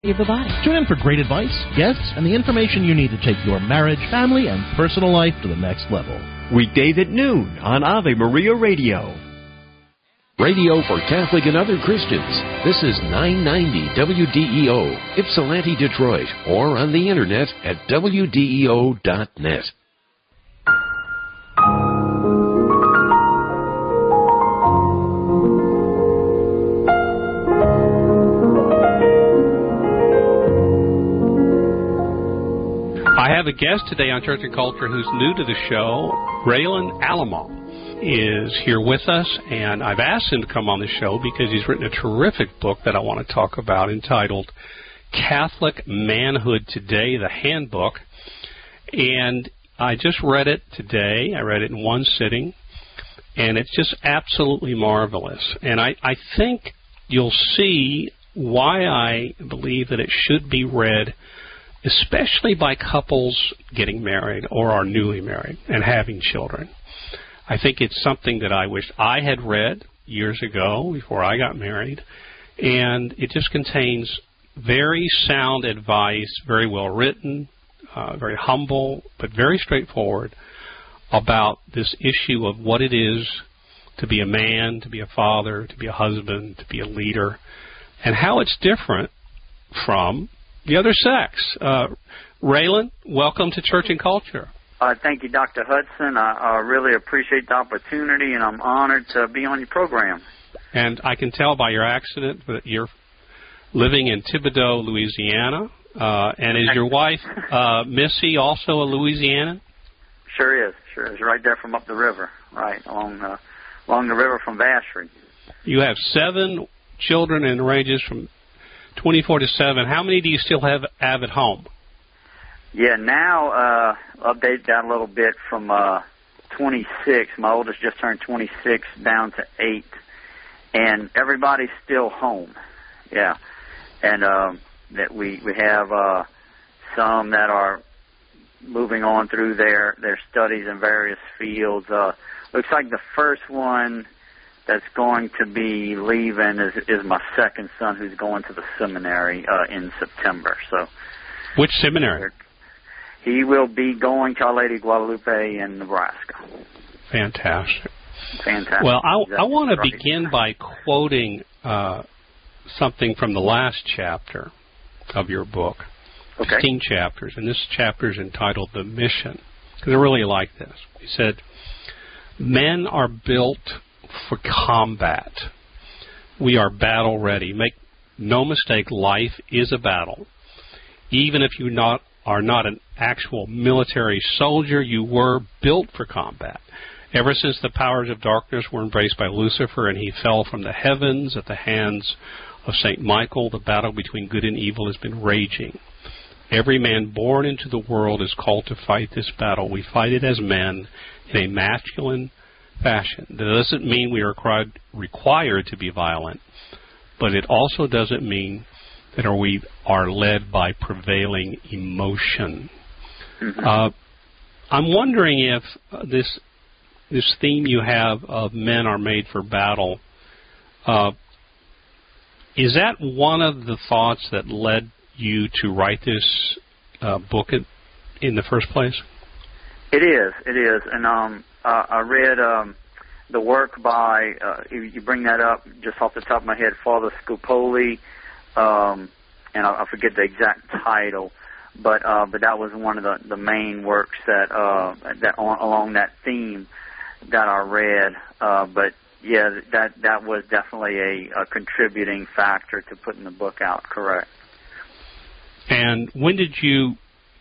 of the body. Tune in for great advice, guests, and the information you need to take your marriage, family, and personal life to the next level. Weekdays at noon on Ave Maria Radio. Radio for Catholic and other Christians. This is 990 WDEO, Ypsilanti, Detroit, or on the internet at WDEO.net. I have a guest today on Church and Culture who's new to the show. Raylan Alamo is here with us, and I've asked him to come on the show because he's written a terrific book that I want to talk about entitled Catholic Manhood Today, the Handbook. And I just read it today. I read it in one sitting, and it's just absolutely marvelous. And I think you'll see why I believe that it should be read, especially by couples getting married or are newly married and having children. I think it's something that I wish I had read years ago before I got married, and it just contains very sound advice, very well written, very humble, but very straightforward about this issue of what it is to be a man, to be a father, to be a husband, to be a leader, and how it's different from the other sex. Raylan, welcome to Church and Culture. Thank you, Dr. Hudson. I really appreciate the opportunity, and I'm honored to be on your program. And I can tell by your accent that you're living in Thibodaux, Louisiana. And is your wife, Missy, also a Louisianan? Sure is. Right there from up the river, right, along the river from Vacherie. You have 7 children in ranges from 24 to 7. How many do you still have at home? Yeah, now update that a little bit from 26. My oldest just turned 26 down to 8, and everybody's still home. Yeah, and that we have some that are moving on through their studies in various fields. Looks like the first one that's going to be leaving is my second son, who's going to the seminary in September. So, which seminary? He will be going to Our Lady of Guadalupe in Nebraska. Fantastic. Well, I want to begin by quoting something from the last chapter of your book. Okay. 16 chapters, and this chapter is entitled The Mission, because I really like this. He said, men are built for combat. We are battle ready. Make no mistake, life is a battle. Even if you are not an actual military soldier, you were built for combat. Ever since the powers of darkness were embraced by Lucifer and he fell from the heavens at the hands of St. Michael, the battle between good and evil has been raging. Every man born into the world is called to fight this battle. We fight it as men in a masculine fashion. That doesn't mean we are required to be violent, but it also doesn't mean that we are led by prevailing emotion. Mm-hmm. I'm wondering if this theme you have of men are made for battle, is that one of the thoughts that led you to write this book in the first place? It is. And I read the work by, you bring that up just off the top of my head, Father Scopoli, and I forget the exact title, but that was one of the main works that along that theme that I read. But yeah, that was definitely a contributing factor to putting the book out. Correct. And when did you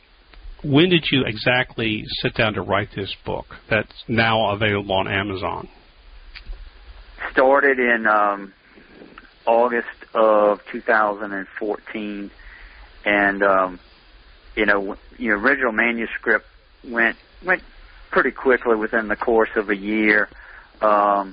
exactly sit down to write this book that's now available on Amazon? Started in August of 2014, and the original manuscript went pretty quickly within the course of a year, but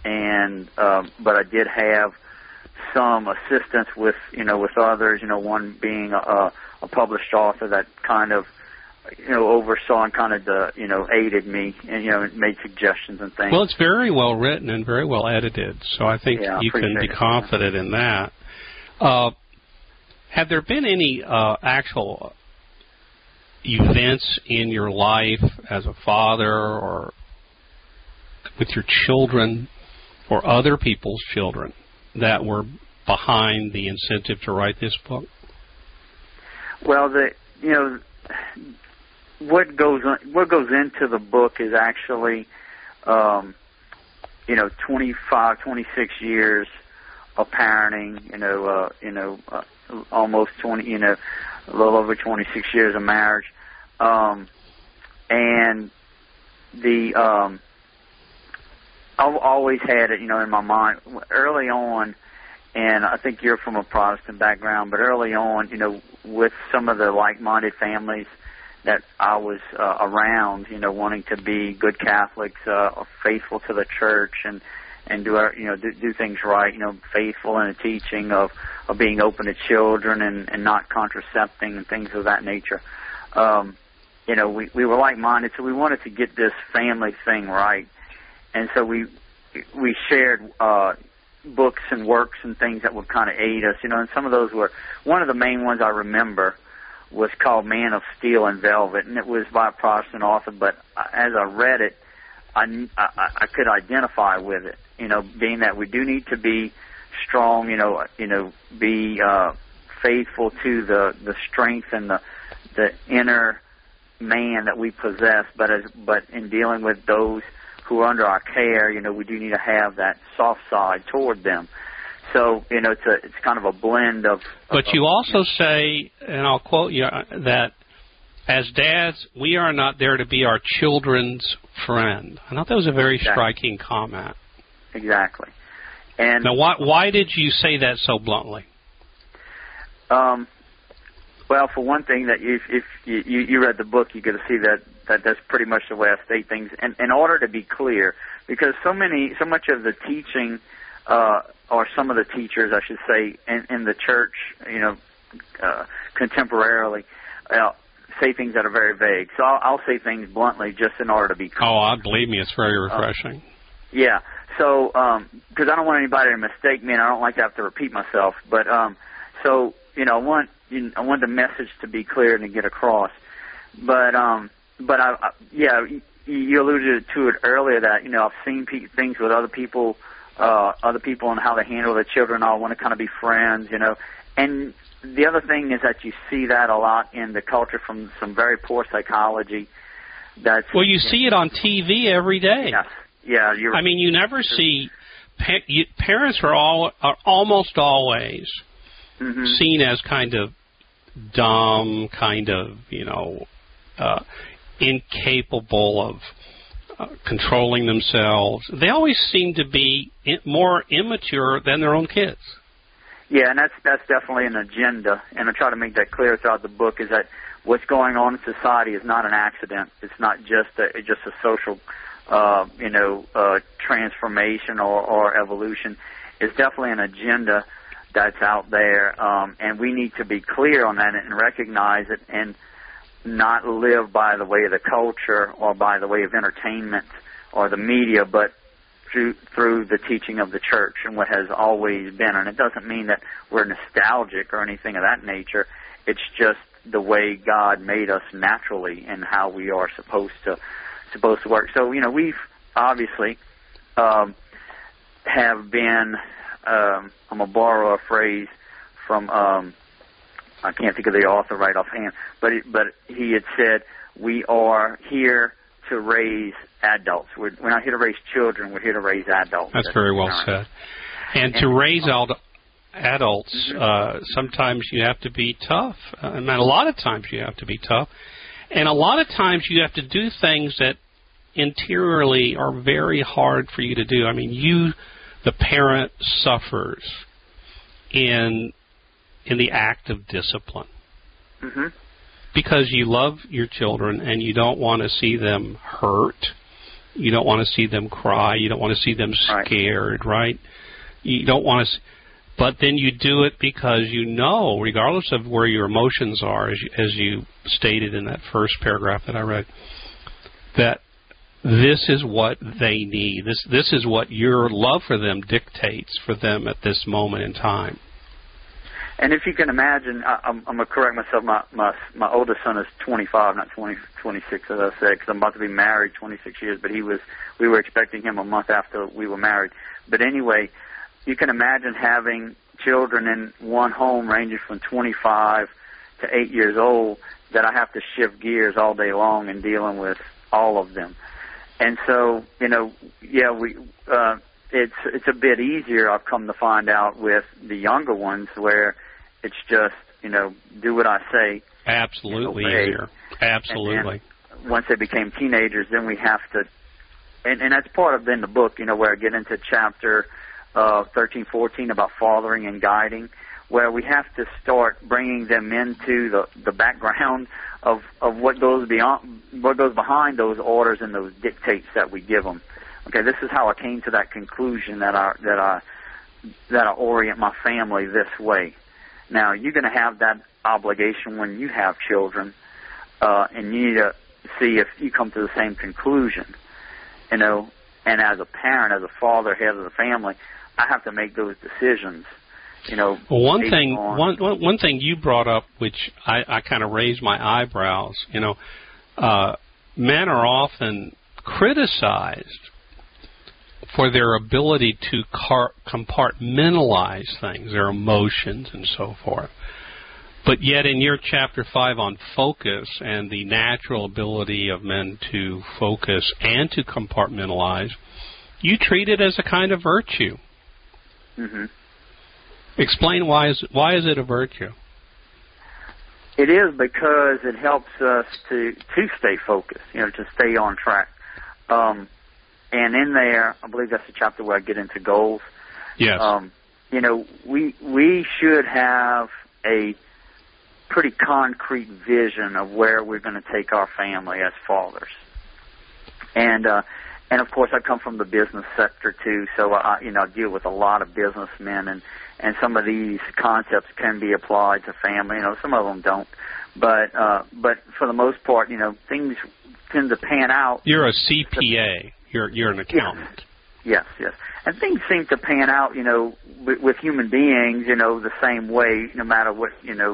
I did have some assistance with others. One being a published author that kind of oversaw and kind of aided me and made suggestions and things. Well, it's very well written and very well edited, so I think you can be confident in that. Have there been any actual events in your life as a father or with your children or other people's children that were behind the incentive to write this book? Well, what goes into the book is actually 25, 26 years of parenting, almost 20, a little over 26 years of marriage, and I've always had it, in my mind early on, and I think you're from a Protestant background, but early on, with some of the like-minded families that I was around, wanting to be good Catholics, faithful to the church, and do things right, faithful in the teaching of being open to children and not contracepting and things of that nature. We were like-minded, so we wanted to get this family thing right. And so we shared books and works and things that would kind of aid us, and some of those were, one of the main ones I remember was called Man of Steel and Velvet, and it was by a Protestant author, but as I read it, I could identify with it, being that we do need to be strong, be faithful to the strength and the inner man that we possess, but in dealing with those who are under our care, we do need to have that soft side toward them. So, it's kind of a blend of... But you also say, and I'll quote you, that as dads, we are not there to be our children's friend. I thought that was a very striking comment. Exactly. And now, why did you say that so bluntly? Well, for one thing, that if you read the book, you get to see that that's pretty much the way I state things. And in order to be clear, because so much of the teaching, or some of the teachers, I should say, in the church, contemporarily, say things that are very vague. So I'll say things bluntly just in order to be clear. Oh, believe me, it's very refreshing. Yeah. So, because I don't want anybody to mistake me, and I don't like to have to repeat myself. But so I want the message to be clear and to get across. But you alluded to it earlier that I've seen things with other people and how they handle their children. I want to kind of be friends, And the other thing is that you see that a lot in the culture from some very poor psychology. Well, you see it on TV every day. Yes. Yeah, you never see parents are almost always seen as kind of dumb, kind of incapable of controlling themselves. They always seem to be more immature than their own kids. Yeah, and that's definitely an agenda, and I try to make that clear throughout the book. Is that what's going on in society is not an accident. It's not just a social transformation or evolution. It's definitely an agenda that's out there, and we need to be clear on that and recognize it and not live by the way of the culture or by the way of entertainment or the media, but through the teaching of the church and what has always been. And it doesn't mean that we're nostalgic or anything of that nature. It's just the way God made us naturally and how we are supposed to work. So, we've obviously have been, I'm going to borrow a phrase from, I can't think of the author right offhand, but he had said, we are here to raise adults. We're not here to raise children, we're here to raise adults. That's very well said. And to raise adults, sometimes you have to be tough. A lot of times you have to be tough. And a lot of times you have to do things that interiorly are very hard for you to do. The parent suffers in the act of discipline. Mm-hmm. Because you love your children and you don't want to see them hurt. You don't want to see them cry. You don't want to see them scared, right? You don't want to... But then you do it because regardless of where your emotions are, as you stated in that first paragraph that I read, that this is what they need. This is what your love for them dictates for them at this moment in time. And if you can imagine, I'm going to correct myself. My oldest son is 25, not 26, as I said, because I'm about to be married 26 years. But we were expecting him a month after we were married. But anyway, you can imagine having children in one home ranging from 25 to 8 years old that I have to shift gears all day long and dealing with all of them. And so, it's a bit easier, I've come to find out, with the younger ones, where it's just, do what I say. Absolutely easier. Absolutely. And once they became teenagers, then we have to, and that's part of in the book, where I get into chapter 13, 14 about fathering and guiding, where we have to start bringing them into the background of what goes behind those orders and those dictates that we give them. Okay, this is how I came to that conclusion that I orient my family this way. Now, you're going to have that obligation when you have children, and you need to see if you come to the same conclusion. And as a parent, as a father, head of the family, I have to make those decisions. Well, one thing you brought up, which I kind of raised my eyebrows. Men are often criticized for their ability to compartmentalize things, their emotions and so forth. But yet in your Chapter 5 on focus and the natural ability of men to focus and to compartmentalize, you treat it as a kind of virtue. Mm-hmm. Explain why is it a virtue? It is because it helps us to stay focused, to stay on track. And in there, I believe that's the chapter where I get into goals. Yes. We should have a pretty concrete vision of where we're going to take our family as fathers. And of course, I come from the business sector too, so I deal with a lot of businessmen, and some of these concepts can be applied to family. Some of them don't, but for the most part, things tend to pan out. You're a CPA. You're an accountant. Yes. And things seem to pan out, with human beings, the same way, no matter what,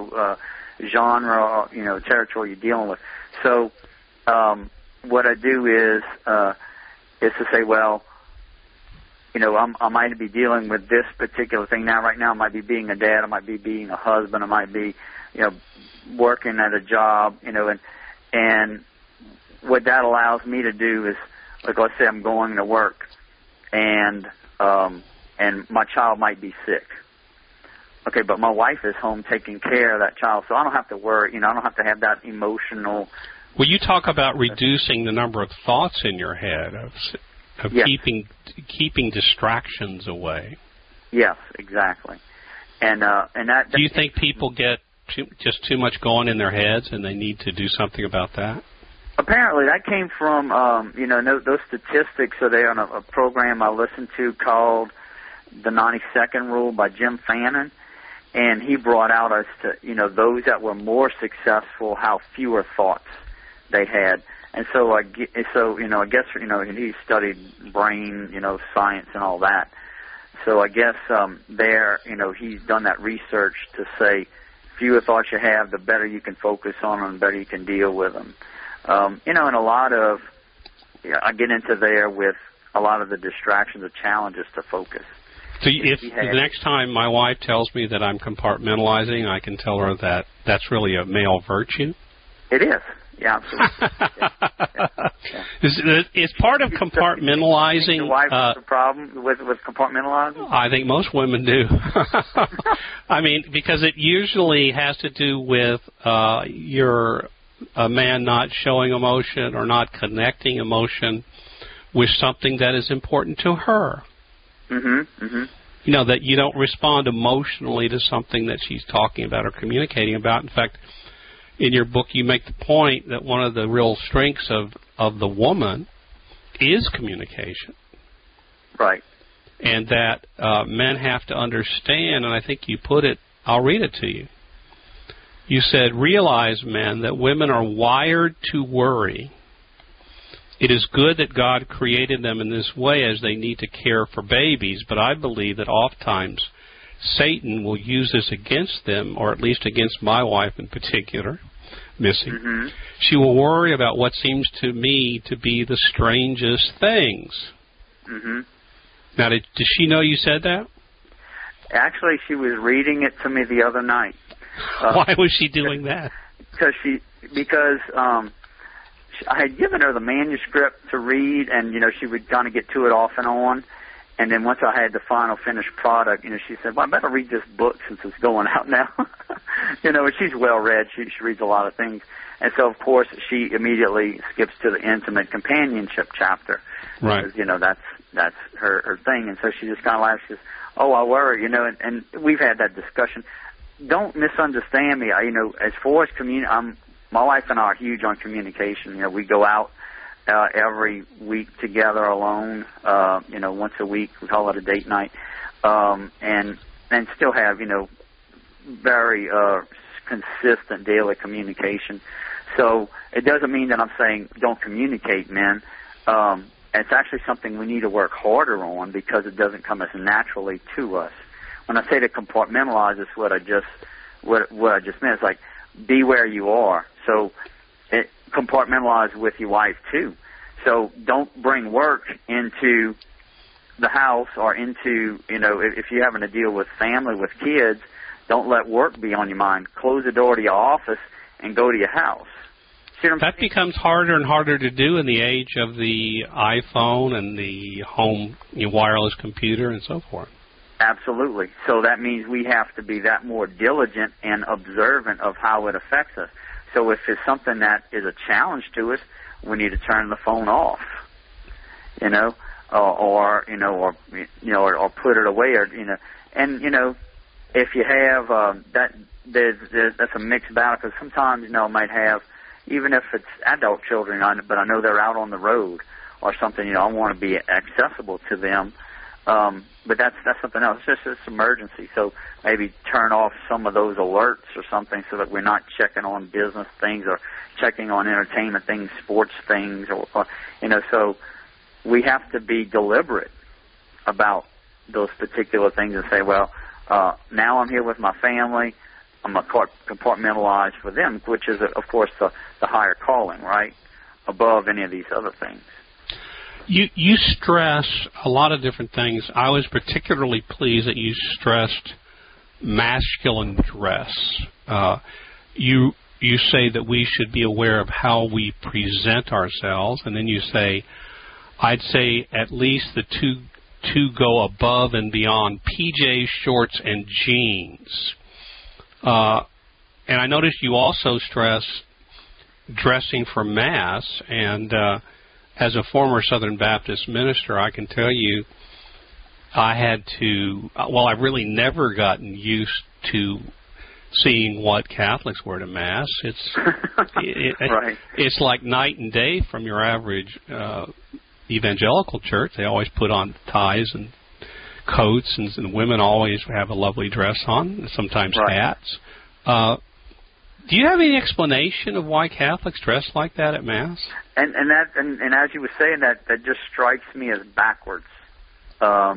genre or, territory you're dealing with. So, what I do is to say, well, I might be dealing with this particular thing now. Right now, I might be being a dad. I might be being a husband. I might be, working at a job, and what that allows me to do is, like let's say I'm going to work, and my child might be sick. Okay, but my wife is home taking care of that child, so I don't have to worry. I don't have to have that emotional. Well, you talk about reducing the number of thoughts in your head, of yes. keeping distractions away. Yes, exactly. And that. Do you think people get just too much going in their heads, and they need to do something about that? Apparently, that came from those statistics are there on a program I listened to called The 90-Second Rule by Jim Fannin, and he brought out as to those that were more successful, how fewer thoughts they had. And so I guess he studied brain science and all that. So I guess he's done that research to say fewer thoughts you have, the better you can focus on them, the better you can deal with them. And a lot of, I get into there with a lot of the distractions or challenges to focus. So if the next time my wife tells me that I'm compartmentalizing, I can tell her that that's really a male virtue? It is. Yeah, absolutely. Yeah. Is part of compartmentalizing... Your wife has a problem with compartmentalizing? I think most women do. I mean, because it usually has to do with a man not showing emotion or not connecting emotion with something that is important to her. Mm-hmm. Mm-hmm. That you don't respond emotionally to something that she's talking about or communicating about. In fact, in your book, you make the point that one of the real strengths of the woman is communication. Right. And that men have to understand, and I think you put it, I'll read it to you. You said, realize, men, that women are wired to worry. It is good that God created them in this way as they need to care for babies, but I believe that oftentimes Satan will use this against them, or at least against my wife in particular, Missy. Mm-hmm. She will worry about what seems to me to be the strangest things. Mm-hmm. Now, does she know you said that? Actually, she was reading it to me the other night. Why was she doing that? Because I had given her the manuscript to read, and she would kind of get to it off and on. And then once I had the final finished product, she said, "Well, I better read this book since it's going out now." And she's well read. She reads a lot of things, and so of course she immediately skips to the intimate companionship chapter. Right. Because, that's her thing, and so she just kind of laughs. She says, "Oh, I worry," and we've had that discussion. Don't misunderstand me. As far as my wife and I are huge on communication. We go out every week together alone. Once a week, we call it a date night, and still have very consistent daily communication. So it doesn't mean that I'm saying don't communicate, men. It's actually something we need to work harder on because it doesn't come as naturally to us. When I say to compartmentalize, it's what I just meant. It's like be where you are. So compartmentalize with your wife too. So don't bring work into the house or into if you're having to deal with family, with kids, don't let work be on your mind. Close the door to your office and go to your house. That becomes harder and harder to do in the age of the iPhone and the home wireless computer and so forth. Absolutely. So that means we have to be that more diligent and observant of how it affects us. So if it's something that is a challenge to us, we need to turn the phone off, or put it away, if you have that's a mixed battle because sometimes I might have, even if it's adult children, but I know they're out on the road or something. I want to be accessible to them. But that's something else. It's just an emergency. So maybe turn off some of those alerts or something so that we're not checking on business things or checking on entertainment things, sports things, or So we have to be deliberate about those particular things and say, well, now I'm here with my family. I'm going to compartmentalize for them, which is, of course, the higher calling, right, above any of these other things. You stress a lot of different things. I was particularly pleased that you stressed masculine dress. You say that we should be aware of how we present ourselves, and then you say, I'd say at least the two go above and beyond PJs, shorts, and jeans. And I noticed you also stress dressing for Mass, and as a former Southern Baptist minister, I can tell you I had to, I've really never gotten used to seeing what Catholics wear to Mass. Right. It's like night and day from your average evangelical church. They always put on ties and coats, and women always have a lovely dress on, sometimes right. hats. Do you have any explanation of why Catholics dress like that at Mass? And as you were saying that just strikes me as backwards. Or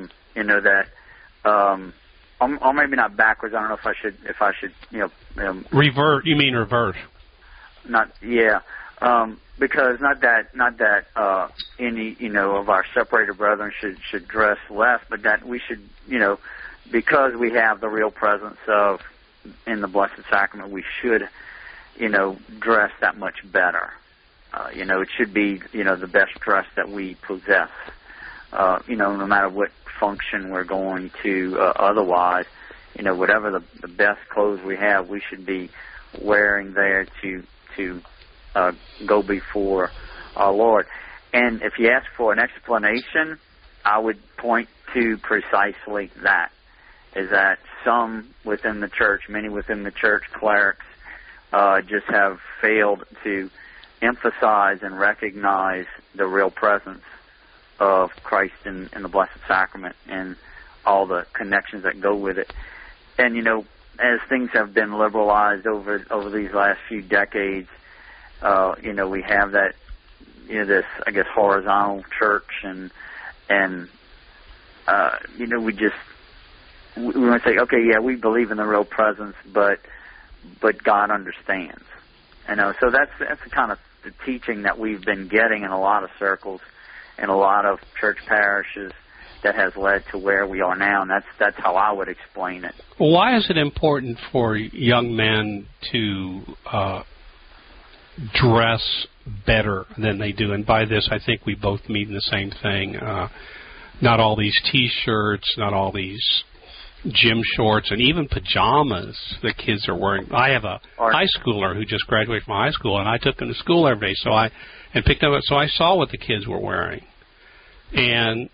maybe not backwards. I don't know if I should revert. You mean revert? Not because not that any of our separated brethren should dress less, but that we should because we have the real presence of in the Blessed Sacrament, we should dress that much better. It should be the best dress that we possess. No matter what function we're going to otherwise, whatever the best clothes we have, we should be wearing there to go before our Lord. And if you ask for an explanation, I would point to precisely that, is that some within the church, many within the church, clerics, just have failed to emphasize and recognize the real presence of Christ in the Blessed Sacrament and all the connections that go with it. And, as things have been liberalized over these last few decades, we have that, this, I guess, horizontal church and we just, we want to say, okay, yeah, we believe in the real presence, but God understands. So that's the kind of the teaching that we've been getting in a lot of circles, in a lot of church parishes, that has led to where we are now, and that's how I would explain it. Well, why is it important for young men to dress better than they do? And by this, I think we both mean the same thing. Not all these T-shirts, not all these gym shorts, and even pajamas that kids are wearing. I have a high schooler who just graduated from high school, and I took him to school every day, so I saw what the kids were wearing. And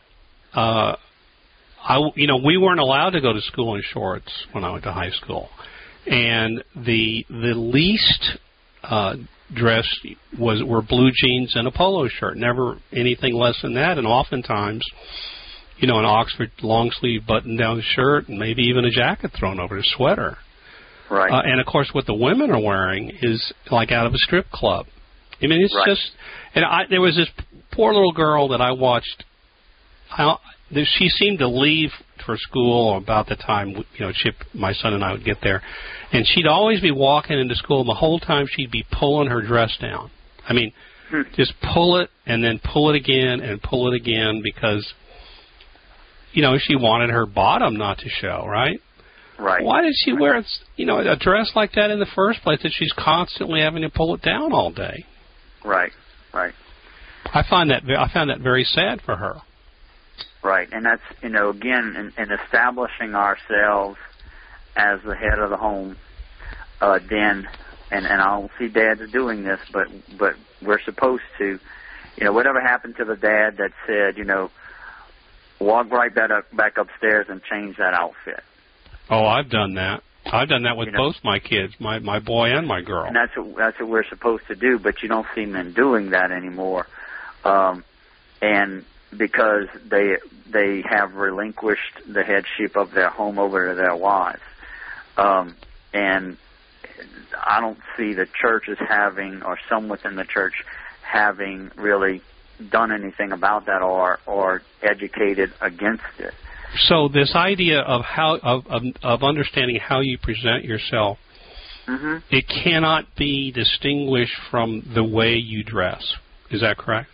we weren't allowed to go to school in shorts when I went to high school, and the least dressed were blue jeans and a polo shirt, never anything less than that, and oftentimes, an Oxford long sleeve button down shirt and maybe even a jacket thrown over a sweater. Right. And of course, what the women are wearing is like out of a strip club. I mean, it's just. And there was this poor little girl that I watched. She seemed to leave for school about the time, Chip, my son, and I would get there, and she'd always be walking into school, and the whole time she'd be pulling her dress down. I mean, just pull it and then pull it again and pull it again because, she wanted her bottom not to show, right? Right. Why did she wear, a dress like that in the first place that she's constantly having to pull it down all day? Right. I found that very sad for her. Right, and that's, again, in establishing ourselves as the head of the home, then, and I don't see dads doing this, but we're supposed to, whatever happened to the dad that said, walk right back upstairs and change that outfit. Oh, I've done that. I've done that with both my kids, my boy and my girl. And that's what we're supposed to do, but you don't see men doing that anymore. And because they have relinquished the headship of their home over to their wives. And I don't see the churches having, or some within the church having really done anything about that or educated against it. So this idea of of understanding how you present yourself, it cannot be distinguished from the way you dress. Is that correct?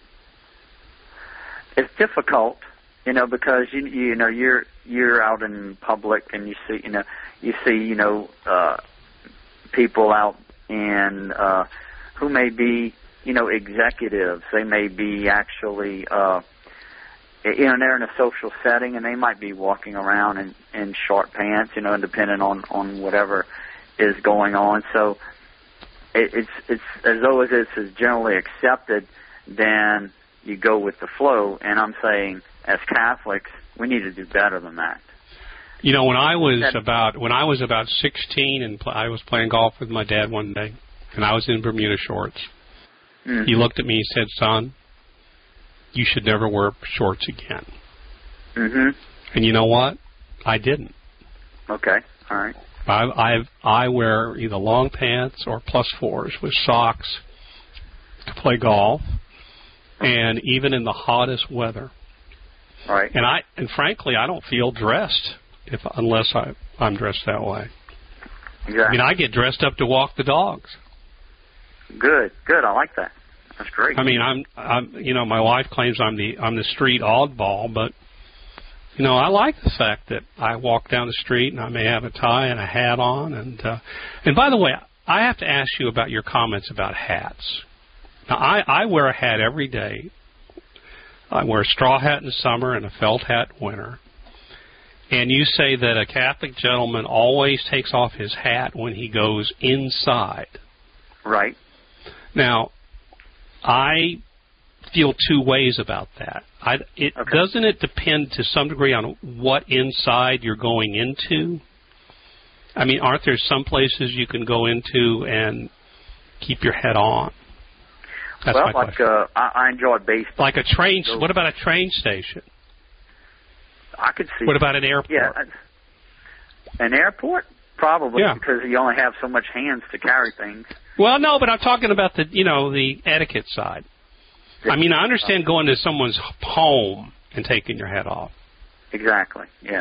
It's difficult, because you're out in public and you see people out in who may be executives. They may be actually they're in a social setting and they might be walking around in short pants, depending on whatever is going on. So it's as though this is generally accepted, then you go with the flow, and I'm saying, as Catholics, we need to do better than that. When I was about 16, and I was playing golf with my dad one day, and I was in Bermuda shorts. He looked at me and said, "Son, you should never wear shorts again." And you know what? I didn't. Okay, all right. I wear either long pants or +4s with socks to play golf. And even in the hottest weather, right? And frankly, I don't feel dressed unless I'm dressed that way. Exactly. I mean, I get dressed up to walk the dogs. Good. I like that. That's great. I mean, I'm my wife claims I'm the street oddball, but I like the fact that I walk down the street and I may have a tie and a hat on. And by the way, I have to ask you about your comments about hats. Now, I wear a hat every day. I wear a straw hat in summer and a felt hat in winter. And you say that a Catholic gentleman always takes off his hat when he goes inside. Right. Now, I feel two ways about that. Doesn't it depend to some degree on what inside you're going into? I mean, aren't there some places you can go into and keep your hat on? That's I enjoy baseball. Like a train. What about a train station? I could see. What about an airport? Yeah, an airport probably, because you only have so much hands to carry things. Well, no, but I'm talking about the etiquette side. I mean, I understand going to someone's home and taking your hat off. Exactly. Yeah.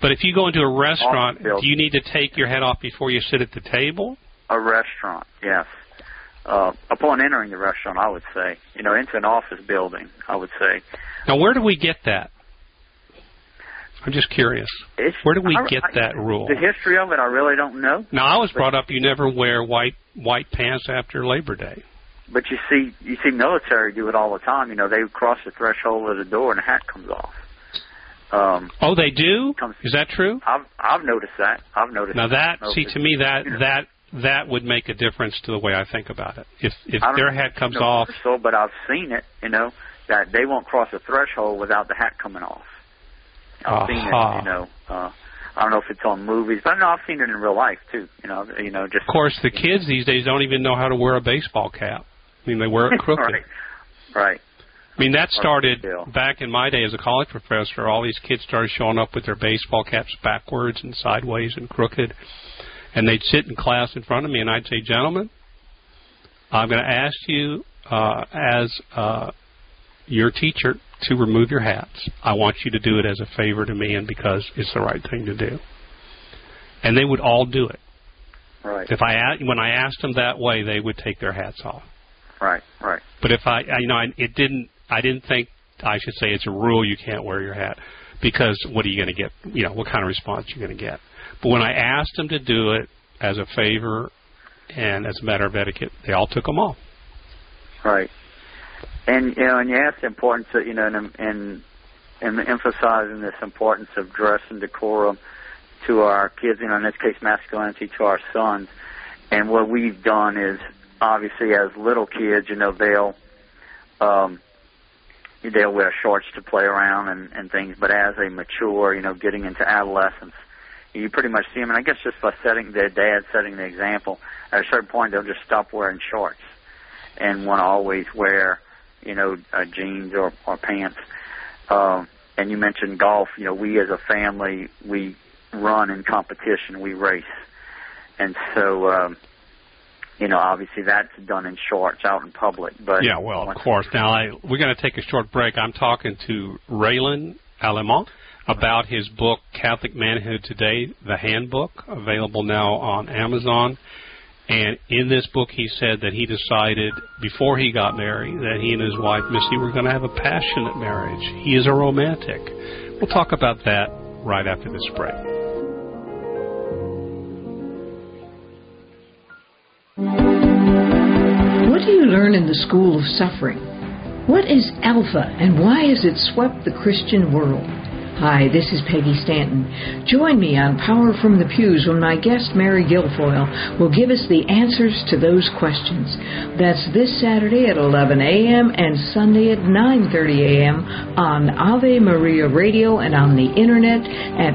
But if you go into a restaurant, Office building. do you need to take your hat off before you sit at the table? A restaurant, yes. Upon entering the restaurant, I would say, into an office building, I would say. Now, where do we get that? I'm just curious. Where do we get that rule? The history of it, I really don't know. Now, I was brought up you never wear white pants after Labor Day. But you see military do it all the time. They cross the threshold of the door and the hat comes off. Oh, they do? Is that true? I've noticed that. Now to me that would make a difference to the way I think about it. If their hat comes off. But I've seen it. That they won't cross a threshold without the hat coming off. I've seen it. I don't know if it's on movies, but I've seen it in real life too. Just. Of course, the kids these days don't even know how to wear a baseball cap. I mean, they wear it crooked. Right. I mean, that started back in my day as a college professor. All these kids started showing up with their baseball caps backwards and sideways and crooked. And they'd sit in class in front of me, and I'd say, gentlemen, I'm going to ask you as your teacher to remove your hats. I want you to do it as a favor to me and because it's the right thing to do. And they would all do it. Right. When I asked them that way, they would take their hats off. Right. But if I didn't think I should say it's a rule you can't wear your hat because what are you going to get? What kind of response you're going to get? But when I asked them to do it as a favor and as a matter of etiquette, they all took them off. Right. And and you asked the importance of and emphasizing this importance of dress and decorum to our kids. In this case, masculinity to our sons. And what we've done is obviously as little kids, they'll wear shorts to play around and things. But as they mature, getting into adolescence, you pretty much see them. And I guess just by setting the example, at a certain point they'll just stop wearing shorts and want to always wear, jeans or pants. And you mentioned golf. We as a family, we run in competition. We race. And so, obviously that's done in shorts out in public. But yeah, well, of course. Now, we're going to take a short break. I'm talking to Raylan Allemont about his book, Catholic Manhood Today, the Handbook, available now on Amazon. And in this book, he said that he decided before he got married that he and his wife, Missy, were going to have a passionate marriage. He is a romantic. We'll talk about that right after this break. What do you learn in the school of suffering? What is Alpha and why has it swept the Christian world? Hi, this is Peggy Stanton. Join me on Power from the Pews when my guest Mary Guilfoyle will give us the answers to those questions. That's this Saturday at 11 a.m. and Sunday at 9:30 a.m. on Ave Maria Radio and on the internet at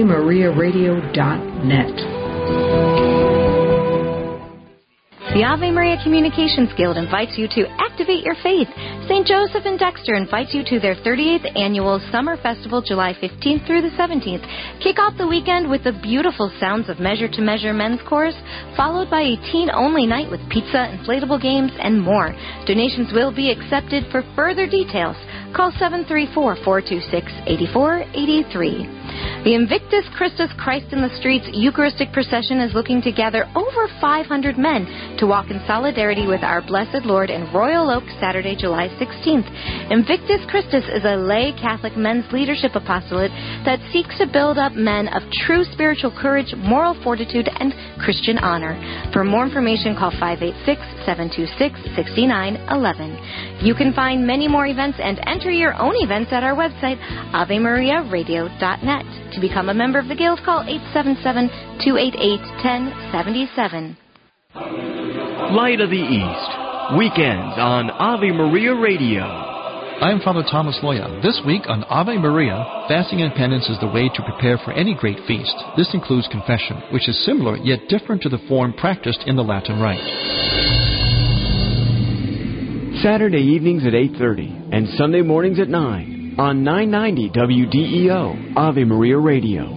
AveMariaRadio.net. The Ave Maria Communications Guild invites you to activate your faith. St. Joseph and Dexter invites you to their 38th annual Summer Festival, July 15th through the 17th. Kick off the weekend with the beautiful sounds of Measure to Measure men's chorus, followed by a teen-only night with pizza, inflatable games, and more. Donations will be accepted. For further details, call 734-426-8483. The Invictus Christus Christ in the Streets Eucharistic Procession is looking to gather over 500 men to walk in solidarity with our Blessed Lord in Royal Oak Saturday, July 16th. Invictus Christus is a lay Catholic men's leadership apostolate that seeks to build up men of true spiritual courage, moral fortitude, and Christian honor. For more information, call 586-726-6911. You can find many more events and enter your own events at our website, AveMariaRadio.net. To become a member of the Guild, call 877-288-1077. Light of the East, weekends on Ave Maria Radio. I'm Father Thomas Loya. This week on Ave Maria, fasting and penance is the way to prepare for any great feast. This includes confession, which is similar yet different to the form practiced in the Latin Rite. Saturday evenings at 8:30 and Sunday mornings at 9 on 990 WDEO, Ave Maria Radio.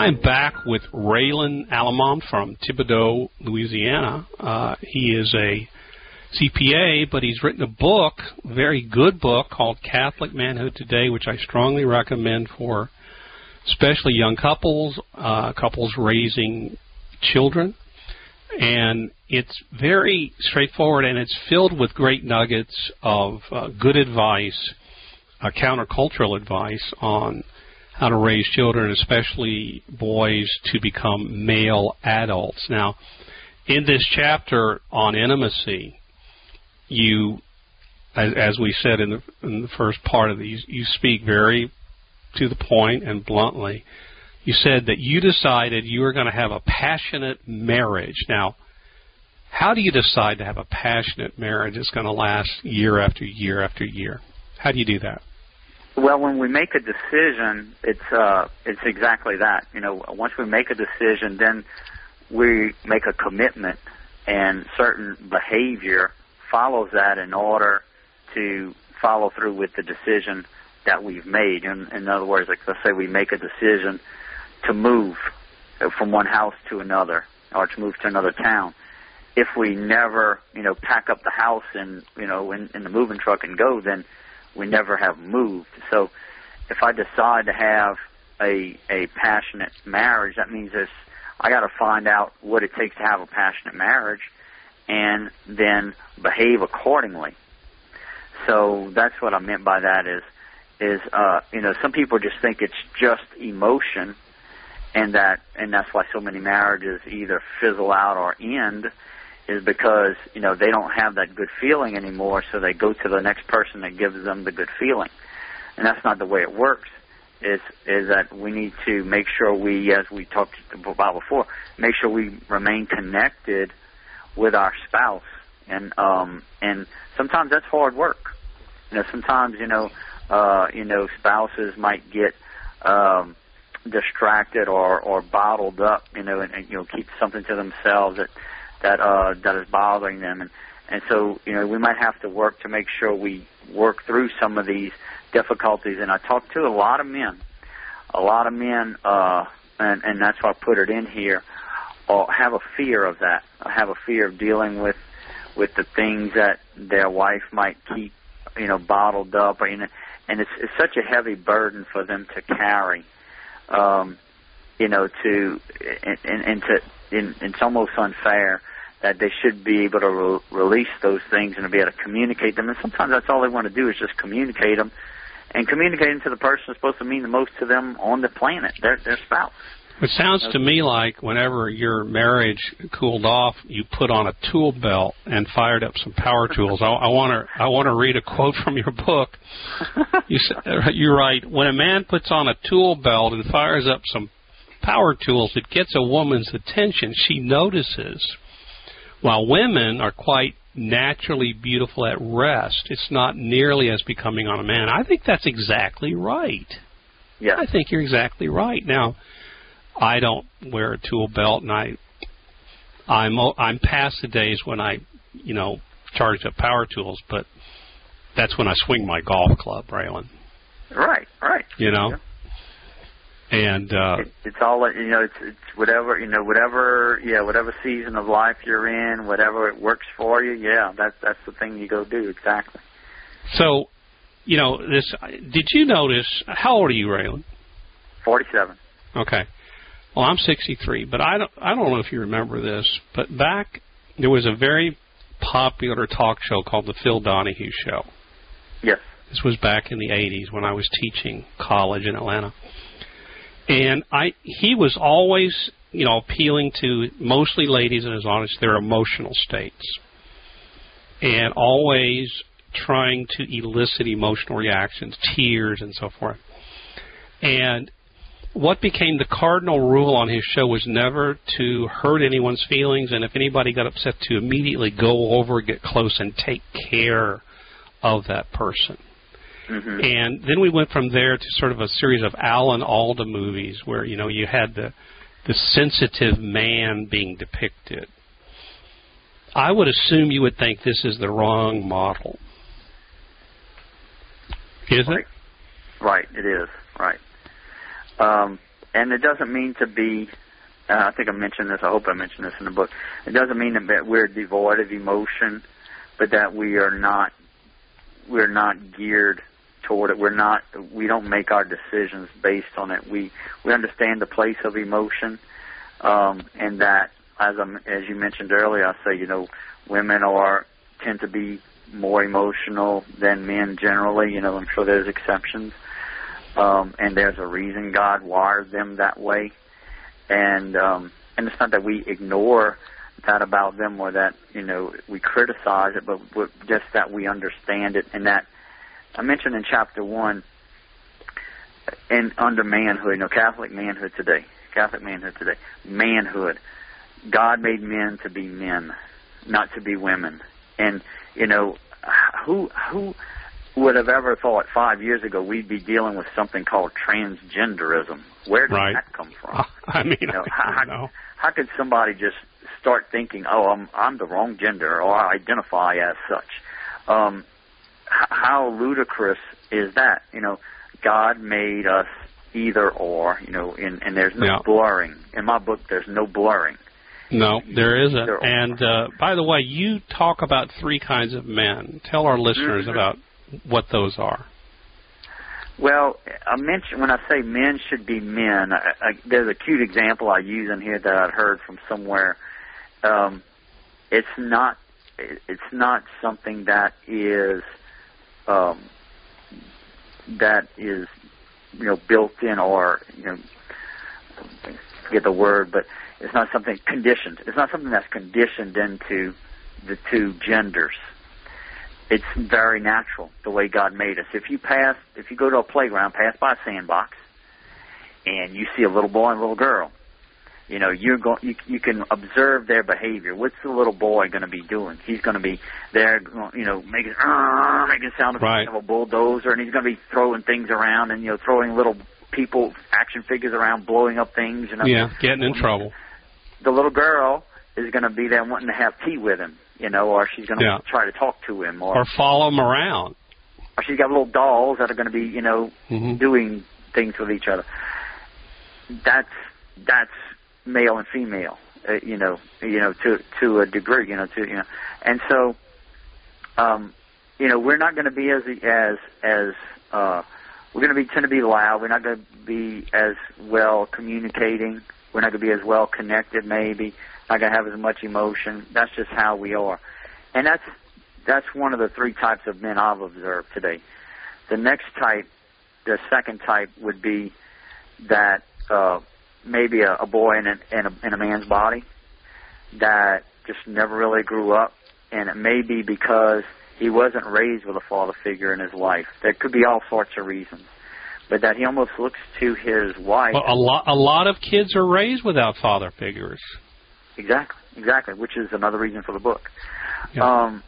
I'm back with Raylan Alamont from Thibodaux, Louisiana. He is a CPA, but he's written a book, a very good book, called Catholic Manhood Today, which I strongly recommend for especially young couples, couples raising children. And it's very straightforward, and it's filled with great nuggets of good advice, countercultural advice on how to raise children, especially boys, to become male adults. Now, in this chapter on intimacy, you, as we said in the first part of these, you speak very to the point and bluntly. You said that you decided you were going to have a passionate marriage. Now, how do you decide to have a passionate marriage that's going to last year after year after year? How do you do that? Well, when we make a decision, it's exactly that. You know, once we make a decision, then we make a commitment, and certain behavior follows that in order to follow through with the decision that we've made. In other words, like, let's say we make a decision to move from one house to another, or to move to another town. If we never, pack up the house and, in the moving truck and go, then we never have moved. So if I decide to have a passionate marriage, that means I got to find out what it takes to have a passionate marriage and then behave accordingly. So that's what I meant by that is some people just think it's just emotion, and that's why so many marriages either fizzle out or end, is because, they don't have that good feeling anymore, so they go to the next person that gives them the good feeling. And that's not the way it works. Is that we need to make sure we, as we talked about before, make sure we remain connected with our spouse. And sometimes that's hard work. Sometimes, spouses might get distracted or bottled up, and keep something to themselves that is bothering them, and so we might have to work to make sure we work through some of these difficulties. And I talk to a lot of men, and that's why I put it in here. Have a fear of that. Have a fear of dealing with the things that their wife might keep, bottled up, and it's such a heavy burden for them to carry. It's almost unfair that they should be able to release those things and to be able to communicate them. And sometimes that's all they want to do is just communicate them, and communicate them to the person that's supposed to mean the most to them on the planet, their spouse. It sounds to me like whenever your marriage cooled off, you put on a tool belt and fired up some power tools. I want to read a quote from your book. You write, when a man puts on a tool belt and fires up some power tools, it gets a woman's attention. She notices. While women are quite naturally beautiful at rest, it's not nearly as becoming on a man. I think that's exactly right. Yeah. I think you're exactly right. Now, I don't wear a tool belt, and I'm past the days when I, charged up power tools, but that's when I swing my golf club, Raylan. Right. Yeah. And it's all it's whatever season of life you're in, whatever it works for you. Yeah, that's the thing you go do, exactly. So, did you notice? How old are you, Raylan? 47. Okay. Well, I'm 63, but I don't know if you remember this, but back there was a very popular talk show called the Phil Donahue Show. Yes. This was back in the 80s when I was teaching college in Atlanta. And he was always, appealing to mostly ladies in his audience, their emotional states, and always trying to elicit emotional reactions, tears, and so forth. And what became the cardinal rule on his show was never to hurt anyone's feelings, and if anybody got upset, to immediately go over, get close, and take care of that person. Mm-hmm. And then we went from there to sort of a series of Alan Alda movies where, you had the sensitive man being depicted. I would assume you would think this is the wrong model. Is it? Right, it is. Right. And it doesn't mean to be, I think I mentioned this, I hope I mentioned this in the book, it doesn't mean that we're devoid of emotion, but that we're not geared toward it. We don't make our decisions based on it. We understand the place of emotion, and that, as you mentioned earlier, I say, women tend to be more emotional than men generally. I'm sure there's exceptions, and there's a reason God wired them that way. And it's not that we ignore that about them or that, we criticize it, but just that we understand it. And that I mentioned in chapter 1, and under manhood, Catholic manhood today, manhood. God made men to be men, not to be women. And, who would have ever thought 5 years ago we'd be dealing with something called transgenderism? Where did that come from? I don't know. How could somebody just start thinking, I'm the wrong gender, or I identify as such? How ludicrous is that? God made us either or, and there's no blurring. In my book, there's no blurring. No, there isn't. And by the way, you talk about 3 kinds of men. Tell our listeners about what those are. Well, when I say men should be men, there's a cute example I use in here that I'd heard from somewhere. It's not something that is built in, or I forget the word, but it's not something conditioned. It's not something that's conditioned into the two genders. It's very natural the way God made us. If you go to a playground, pass by a sandbox, and you see a little boy and a little girl, you can observe their behavior. What's the little boy going to be doing? He's going to be there, making sound of a bulldozer, and he's going to be throwing things around and throwing little people, action figures around, blowing up things. Getting in trouble. The little girl is going to be there wanting to have tea with him, or she's going to try to talk to him, or follow him around. Or she's got little dolls that are going to be, doing things with each other. That's male and female, to a degree, and so, we're not going to be we're going to tend to be loud. We're not going to be as well communicating. We're not going to be as well connected, maybe. Not going to have as much emotion. That's just how we are. And that's one of the 3 types of men I've observed today. The next type, the second type, would be that maybe a boy in a man's body that just never really grew up, and it may be because he wasn't raised with a father figure in his life. There could be all sorts of reasons, but that he almost looks to his wife. Well, a lot of kids are raised without father figures. Exactly, which is another reason for the book. Yeah.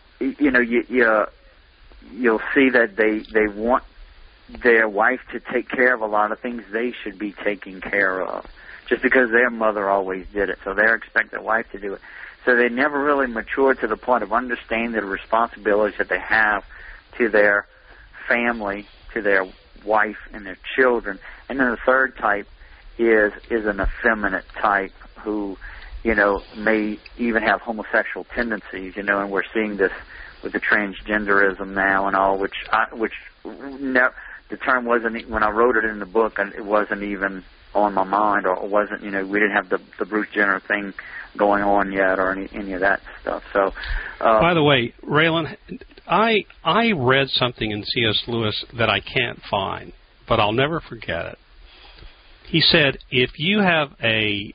You'll see that they want their wife to take care of a lot of things they should be taking care of, just because their mother always did it. So they expect their wife to do it. So they never really matured to the point of understanding the responsibilities that they have to their family, to their wife and their children. And then the third type is an effeminate type who, may even have homosexual tendencies, and we're seeing this with the transgenderism now and all, which the term wasn't, when I wrote it in the book, it wasn't even on my mind, or it wasn't, we didn't have the Bruce Jenner thing going on yet, or any of that stuff. So, by the way, Raylan, I read something in C.S. Lewis that I can't find, but I'll never forget it. He said, if you have a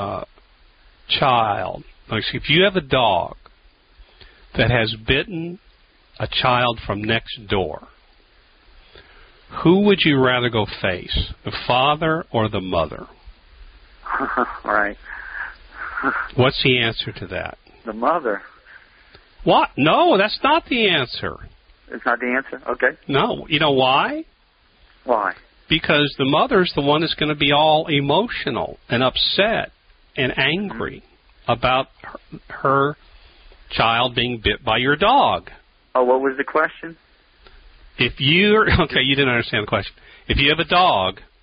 if you have a dog that has bitten a child from next door, who would you rather go face, the father or the mother? Right. What's the answer to that? The mother. What? No, that's not the answer. It's not the answer? Okay. No. You know why? Why? Because the mother's the one that's going to be all emotional and upset and angry about her child being bit by your dog. Oh, what was the question? If you're... Okay, you didn't understand the question. If you have a dog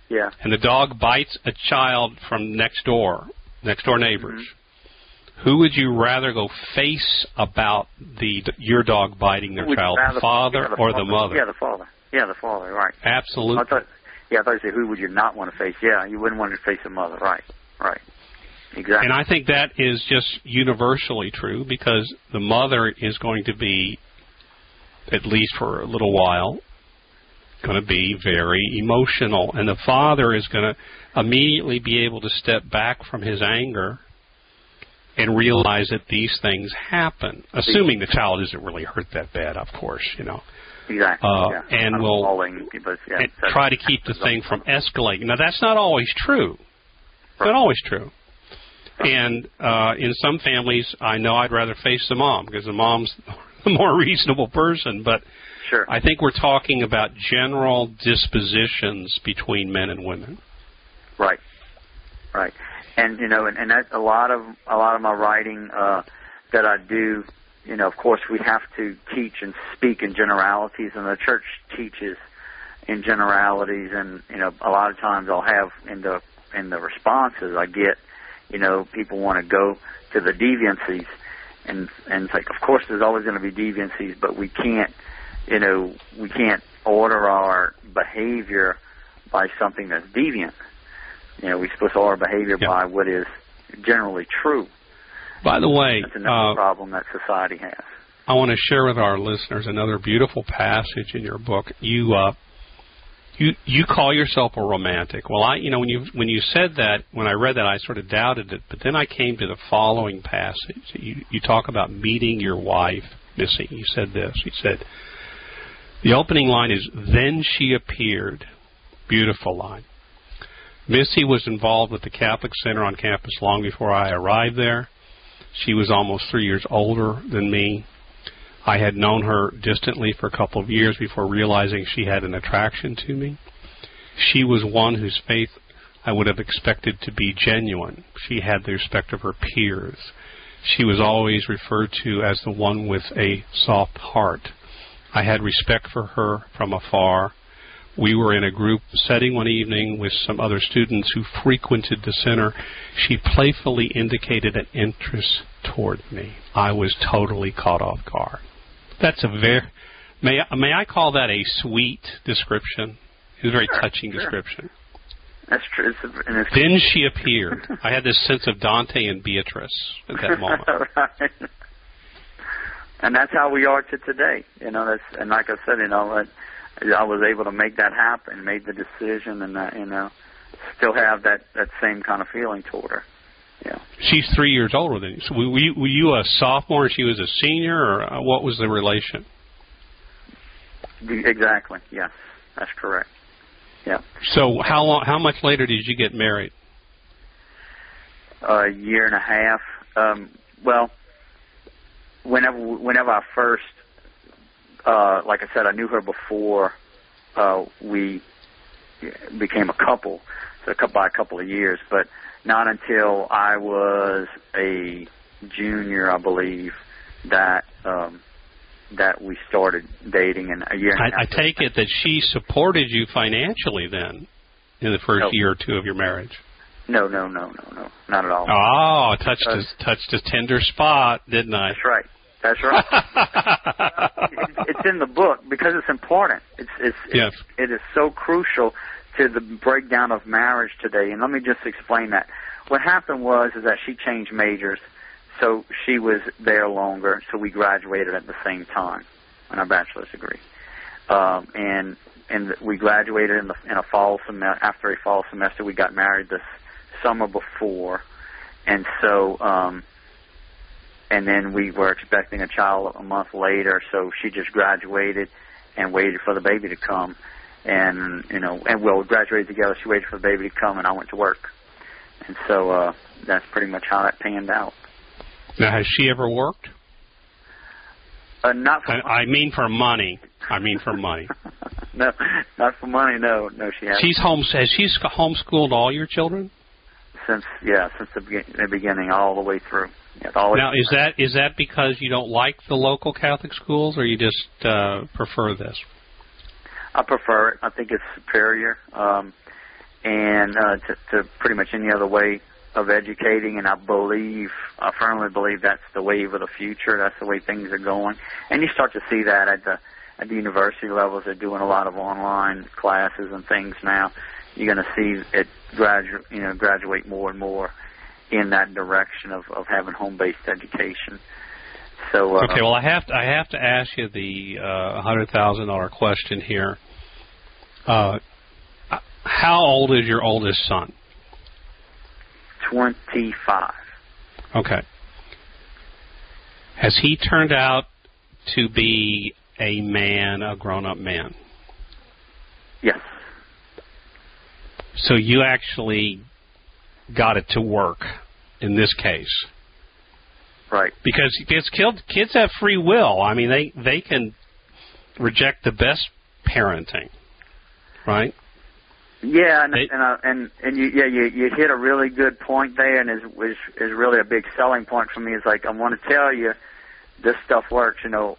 Yeah. And the dog bites a child from next door neighbors. Mm-hmm. Who would you rather go face about your dog biting their child, the father or the mother? Yeah, the father. Yeah, the father, right. Absolutely. I thought you said, who would you not want to face? Yeah, you wouldn't want to face the mother. Right. Exactly. And I think that is just universally true, because the mother is going to be, at least for a little while, going to be very emotional. And the father is going to immediately be able to step back from his anger and realize that these things happen, assuming the child isn't really hurt that bad, of course, Exactly. And will try to keep the thing from escalating. Now, that's not always true. It's not always true. And in some families, I know I'd rather face the mom, because the mom's the more reasonable person. But sure. I think we're talking about general dispositions between men and women. Right. And and that's a lot of my writing that I do. Of course, we have to teach and speak in generalities, and the church teaches in generalities. And a lot of times I'll have in the responses I get, people want to go to the deviancies, and it's like, of course, there's always going to be deviancies, but we can't order our behavior by something that's deviant. We're supposed to order our behavior by what is generally true. By the way, that's another problem that society has. I want to share with our listeners another beautiful passage in your book. You call yourself a romantic. Well, when you said that, when I read that, I sort of doubted it. But then I came to the following passage. You talk about meeting your wife, Missy. You said this. You said, the opening line is, "Then she appeared." Beautiful line. Missy was involved with the Catholic Center on campus long before I arrived there. She was almost 3 years older than me. I had known her distantly for a couple of years before realizing she had an attraction to me. She was one whose faith I would have expected to be genuine. She had the respect of her peers. She was always referred to as the one with a soft heart. I had respect for her from afar. We were in a group setting one evening with some other students who frequented the center. She playfully indicated an interest toward me. I was totally caught off guard. That's a may I call that a sweet description? It's a very touching description. That's true. Then she appeared. I had this sense of Dante and Beatrice at that moment. Right. And that's how we are to today. And like I said, I was able to make that happen, made the decision, and still have that same kind of feeling toward her. Yeah. She's 3 years older than you. So were you a sophomore and she was a senior, or what was the relation? Exactly. Yes, that's correct. Yeah. So how much later did you get married? A year and a half. Well, whenever I first, like I said, I knew her before we became a couple, so by a couple of years, but not until I was a junior, I believe, that we started dating. And a year and a half. I take it that she supported you financially then in the first year or two of your marriage. No, not at all. Oh, touched a tender spot, didn't I? That's right. It's in the book because it's important. It is so crucial to the breakdown of marriage today. And let me just explain that. What happened is that she changed majors, so she was there longer. So we graduated at the same time on our bachelor's degree, and we graduated in a fall semester. After a fall semester, we got married the summer before, and so. And then we were expecting a child a month later, so she just graduated and waited for the baby to come. And, we graduated together. She waited for the baby to come, and I went to work. And so that's pretty much how that panned out. Now, has she ever worked? Not for money. I mean for money. No, not for money, no, she hasn't. Has she homeschooled all your children? Since the beginning, all the way through. Yeah, now, is that because you don't like the local Catholic schools, or you just prefer this? I prefer it. I think it's superior. and to pretty much any other way of educating. And I firmly believe that's the wave of the future. That's the way things are going. And you start to see that at the university levels. They're doing a lot of online classes and things now. You're going to see it graduate more and more in that direction of having home-based education. So okay, well, I have to ask you the $100,000 question here. How old is your oldest son? 25. Okay. Has he turned out to be a man, a grown-up man? Yes. So you actually got it to work in this case. Right. Because kids have free will. I mean, they can reject the best parenting, right? Yeah, and you hit a really good point there, and is really a big selling point for me. Is like, I want to tell you, this stuff works.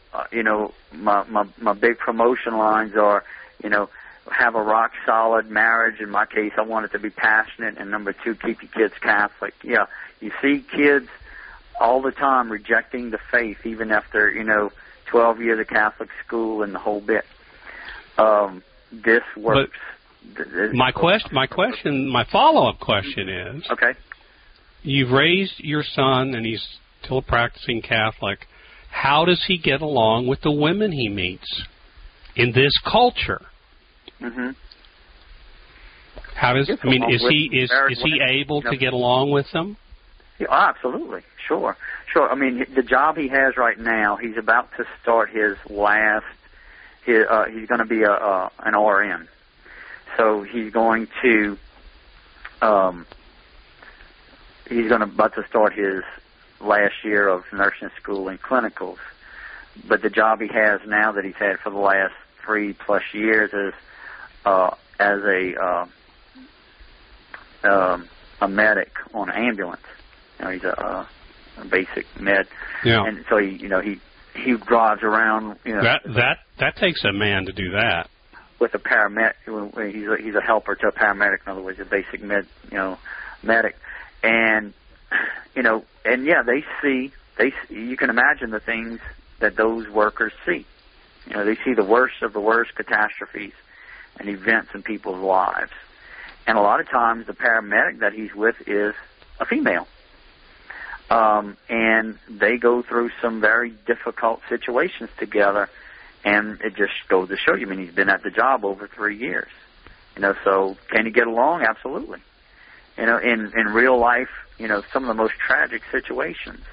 My big promotion lines are, have a rock solid marriage. In my case, I want it to be passionate, and number 2, keep your kids Catholic. Yeah, you see kids all the time rejecting the faith, even after 12 years of Catholic school and the whole bit. This works. My follow-up question is: okay, you've raised your son, and he's still a practicing Catholic. How does he get along with the women he meets in this culture? Mm-hmm. Is he able to get along with them? Yeah, absolutely, sure. I mean, the job he has right now, he's about to start his last. He's going to be an RN, so he's going to about to start his last year of nursing school and clinicals. But the job he has now that he's had for the last 3+ years is as a medic on an ambulance. He's a basic med, and so he drives around. That takes a man to do that. With a paramedic, he's a helper to a paramedic. In other words, a basic medic, and they see. You can imagine the things that those workers see. They see the worst of the worst catastrophes and events in people's lives, and a lot of times the paramedic that he's with is a female. And they go through some very difficult situations together, and it just goes to show you. I mean, he's been at the job over 3 years. So can he get along? Absolutely. In real life, some of the most tragic situations,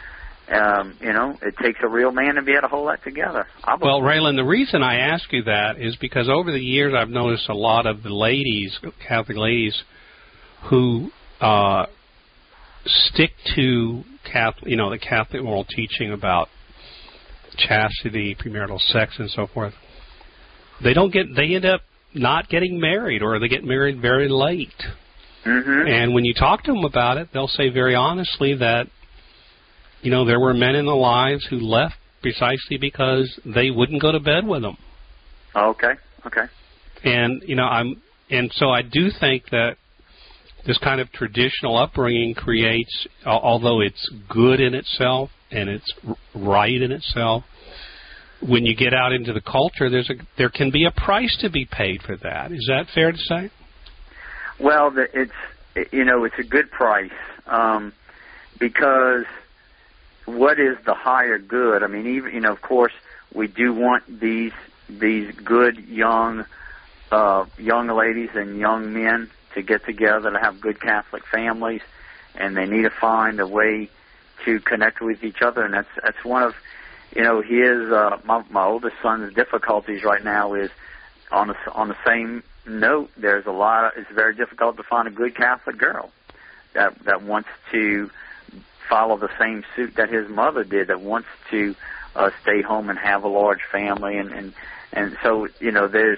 it takes a real man to be able to hold that together. Well, Raylan, the reason I ask you that is because over the years I've noticed a lot of the ladies, Catholic ladies, who stick to the Catholic moral teaching about chastity, premarital sex, and so forth. They end up not getting married, or they get married very late. Mm-hmm. And when you talk to them about it, they'll say very honestly that there were men in their lives who left precisely because they wouldn't go to bed with them. Okay. And so I do think that this kind of traditional upbringing creates, although it's good in itself and it's right in itself, when you get out into the culture, there can be a price to be paid for that. Is that fair to say? Well, it's a good price because what is the higher good? I mean, even of course, we do want these good young ladies and young men to get together to have good Catholic families, and they need to find a way to connect with each other, and that's one of his my oldest son's difficulties right now is on the same note. It's very difficult to find a good Catholic girl that wants to follow the same suit that his mother did, that wants to stay home and have a large family, and so there's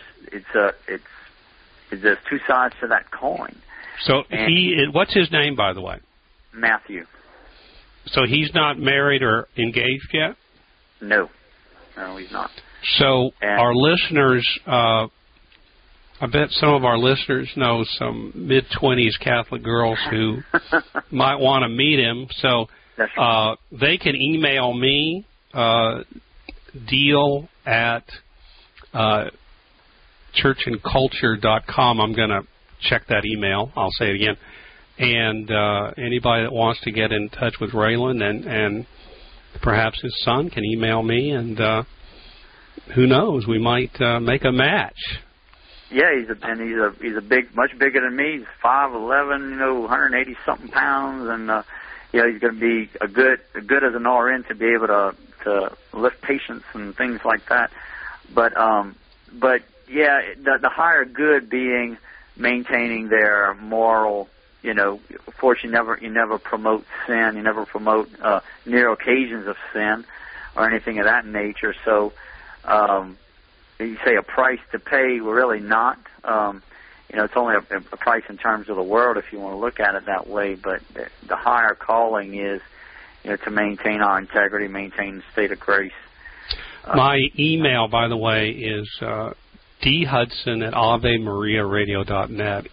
two sides to that coin. So what's his name, by the way? Matthew. So he's not married or engaged yet? No, he's not. So our listeners I bet some of our listeners know some mid-20s Catholic girls who might want to meet him. So they can email me, deal@churchandculture.com. I'm going to check that email. I'll say it again. And anybody that wants to get in touch with Raylan and perhaps his son can email me, and who knows, we might make a match. Yeah, he's a big, much bigger than me. He's 5'11", 180 something pounds, and he's going to be a good as an RN to be able to lift patients and things like that. But yeah, the higher good being maintaining their moral. Of course, you never promote sin. You never promote near occasions of sin or anything of that nature. So, you say a price to pay, we're really not. It's only a price in terms of the world if you want to look at it that way. But the higher calling is, to maintain our integrity, maintain the state of grace. My email, by the way, is dhudson@avemariaradio.net.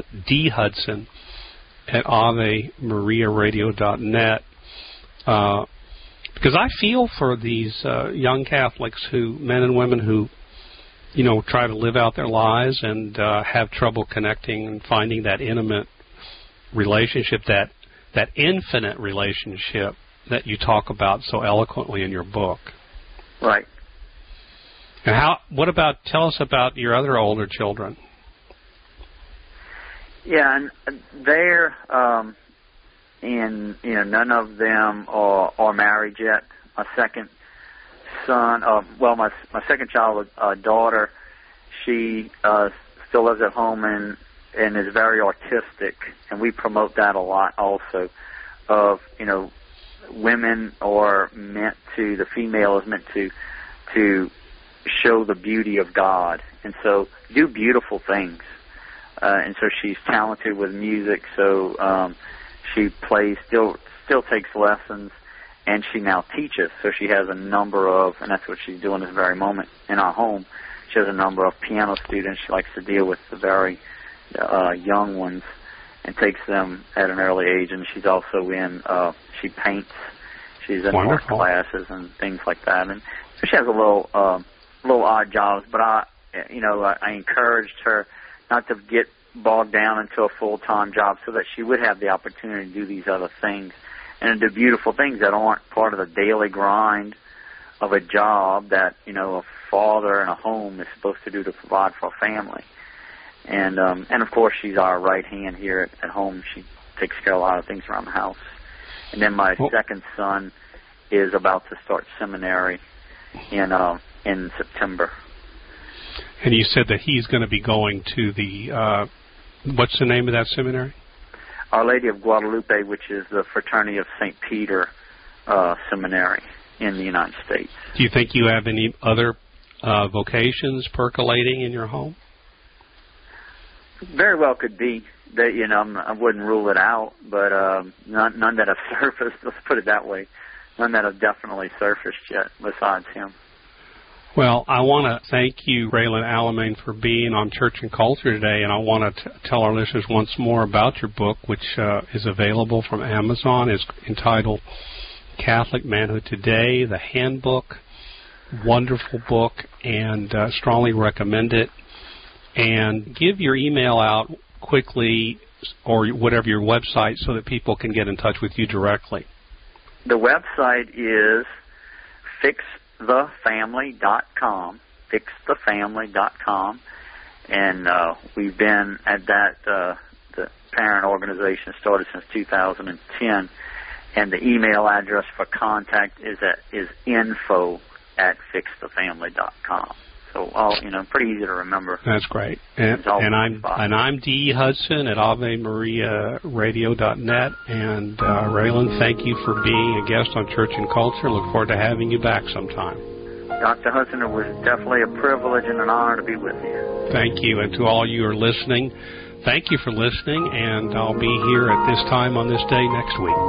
dhudson@avemariaradio.net. Because I feel for these young Catholics men and women who, try to live out their lives and have trouble connecting and finding that intimate relationship, that infinite relationship that you talk about so eloquently in your book. Right. And tell us about your other older children. Yeah, and they're none of them are married yet. My second son, my second child, daughter, she still lives at home and is very artistic, and we promote that a lot also. Of women are the female is meant to show the beauty of God, and so do beautiful things. And so she's talented with music, so she plays, still takes lessons, and she now teaches. So she has a number of, and that's what she's doing this very moment in our home. She has a number of piano students. She likes to deal with the very young ones and takes them at an early age. And she's also she paints. She's in art classes and things like that. And so she has a little odd jobs, but I encouraged her not to get bogged down into a full-time job so that she would have the opportunity to do these other things and to do beautiful things that aren't part of the daily grind of a job that, a father in a home is supposed to do to provide for a family. And of course, she's our right hand here at home. She takes care of a lot of things around the house. And then my second son is about to start seminary in September. And you said that he's going to be going to the, what's the name of that seminary? Our Lady of Guadalupe, which is the Fraternity of St. Peter Seminary in the United States. Do you think you have any other vocations percolating in your home? Very well could be. That I wouldn't rule it out, but none that have surfaced. Let's put it that way. None that have definitely surfaced yet besides him. Well, I want to thank you, Raylan Alamain, for being on Church and Culture today, and I want to tell our listeners once more about your book, which is available from Amazon. It's entitled Catholic Manhood Today, the Handbook. Wonderful book, and strongly recommend it. And give your email out quickly, or whatever your website, so that people can get in touch with you directly. The website is fixthefamily.com, fixthefamily.com, and we've been at that, the parent organization started since 2010, and the email address for contact is info@fixthefamily.com. So, pretty easy to remember. That's great. And I'm D. Hudson at AveMariaRadio.net. And Raylan, thank you for being a guest on Church and Culture. Look forward to having you back sometime. Dr. Hudson, it was definitely a privilege and an honor to be with you. Thank you. And to all you who are listening, thank you for listening. And I'll be here at this time on this day next week.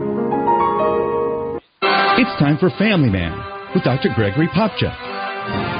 It's time for Family Man with Dr. Gregory Popcak.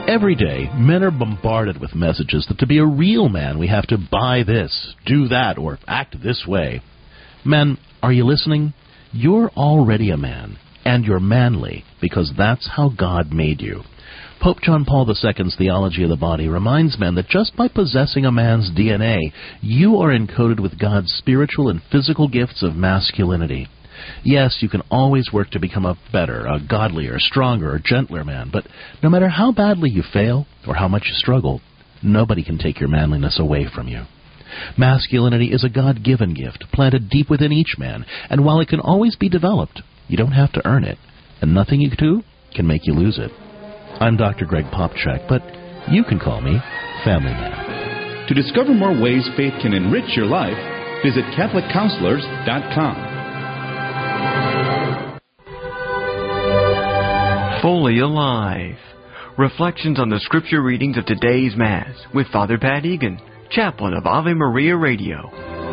Every day, men are bombarded with messages that to be a real man, we have to buy this, do that, or act this way. Men, are you listening? You're already a man, and you're manly, because that's how God made you. Pope John Paul II's Theology of the Body reminds men that just by possessing a man's DNA, you are encoded with God's spiritual and physical gifts of masculinity. Yes, you can always work to become a better, a godlier, stronger, or gentler man, but no matter how badly you fail or how much you struggle, nobody can take your manliness away from you. Masculinity is a God-given gift, planted deep within each man, and while it can always be developed, you don't have to earn it, and nothing you do can make you lose it. I'm Dr. Greg Popchak, but you can call me Family Man. To discover more ways faith can enrich your life, visit CatholicCounselors.com. Fully Alive. Reflections on the scripture readings of today's Mass with Father Pat Egan, chaplain of Ave Maria Radio.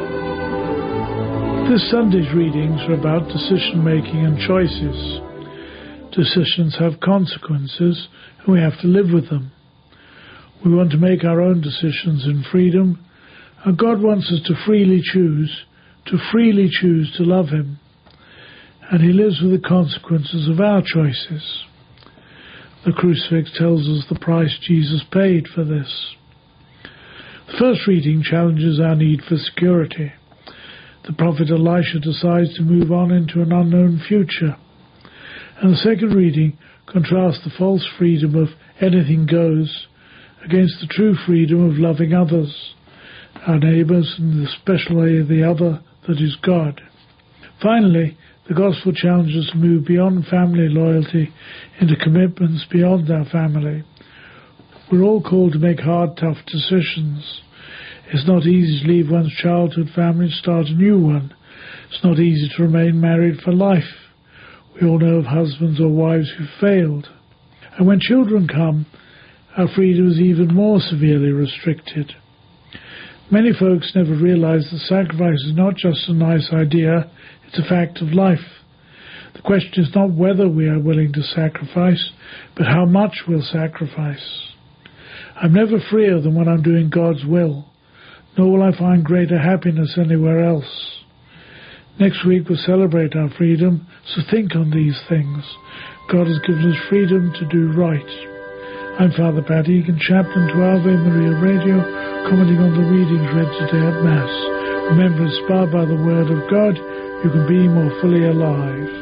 This Sunday's readings are about decision-making and choices. Decisions have consequences, and we have to live with them. We want to make our own decisions in freedom, and God wants us to freely choose to love Him. And He lives with the consequences of our choices. The crucifix tells us the price Jesus paid for this. The first reading challenges our need for security. The prophet Elisha decides to move on into an unknown future. And the second reading contrasts the false freedom of anything goes against the true freedom of loving others, our neighbours, and the special way of the other that is God. Finally, the Gospel challenges us to move beyond family loyalty into commitments beyond our family. We're all called to make hard, tough decisions. It's not easy to leave one's childhood family and start a new one. It's not easy to remain married for life. We all know of husbands or wives who failed. And when children come, our freedom is even more severely restricted. Many folks never realize that sacrifice is not just a nice idea, it's a fact of life. The question is not whether we are willing to sacrifice, but how much we'll sacrifice. I'm never freer than when I'm doing God's will, nor will I find greater happiness anywhere else. Next week we'll celebrate our freedom, so think on these things. God has given us freedom to do right. I'm Father Pat Egan, chaplain to Ave Maria Radio, commenting on the readings read today at Mass. Remember, inspired by the Word of God, you can be more fully alive.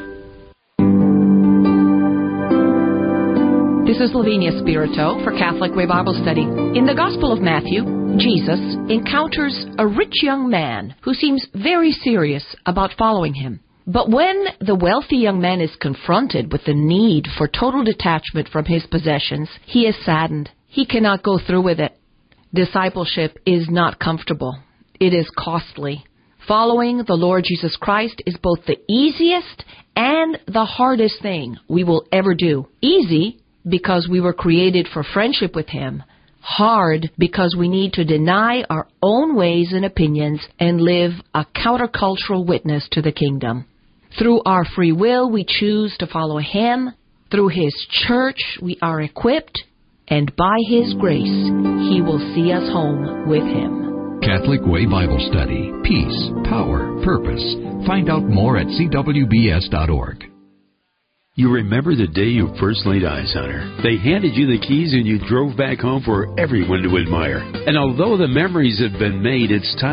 This is Lavinia Spirito for Catholic Way Bible Study. In the Gospel of Matthew, Jesus encounters a rich young man who seems very serious about following him. But when the wealthy young man is confronted with the need for total detachment from his possessions, he is saddened. He cannot go through with it. Discipleship is not comfortable. It is costly. Following the Lord Jesus Christ is both the easiest and the hardest thing we will ever do. Easy because we were created for friendship with Him. Hard because we need to deny our own ways and opinions and live a countercultural witness to the kingdom. Through our free will, we choose to follow Him. Through His church, we are equipped. And by His grace, He will see us home with Him. Catholic Way Bible Study. Peace, power, purpose. Find out more at cwbs.org. You remember the day you first laid eyes on her. They handed you the keys and you drove back home for everyone to admire. And although the memories have been made, it's time